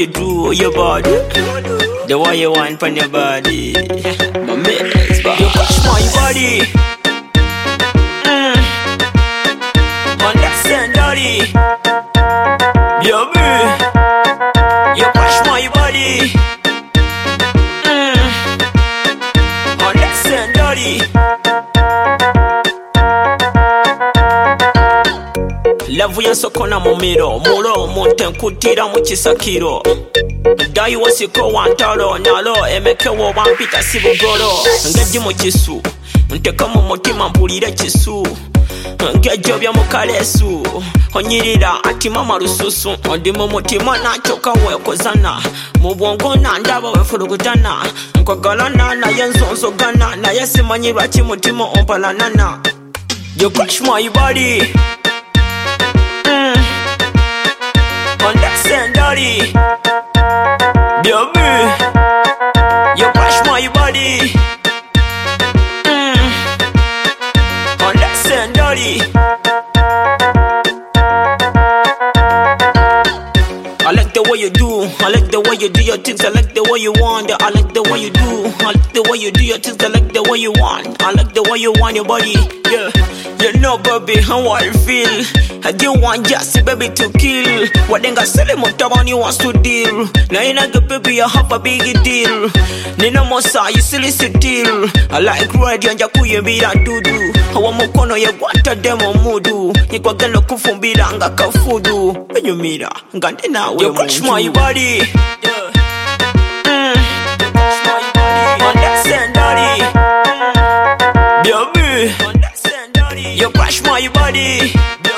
you do your body, the way you want on your body. My mess, you touch my body. Understand, daddy? Baby, you touch my body. Understand, daddy? Lavu ya sokona mumiro, mulo munte nkutira mukisakiro. Dayi wasiko wantalo, nalo emekewo wampita sibugolo. Ngeji mukisu, nteka mu mutima mpulire kisu. Ngejobya mukalesu, onyirira ati mama lususu. Ndi mu mutima nachoka wekozana, mu bwongo nandaba wefulugutana. Nkwagalana naye nzonzogana, naye simanyi lwaki mutima ompalanana. You crush my body. Understand, daddy? Baby, you crush my body. Understand, daddy? I like the way you do, I like the way you do your things, I like the way you want it, I like the way you do, I like the way you do your things, I like the way you want, I like the way you want your body, yeah. You know, baby, how I feel. I didn't want just baby to kill. What then got selling money wants to deal. Now you not the baby, I have a big deal. Nina mosa, you silly still. I like red and Jakuya be that doodoo. I want Mokono, you want a demo mudu. You got gonna cook from Biranga Kafudu. When you meet her, Gandina, you crush my body. Understand, daddy? Baby, you crush my body.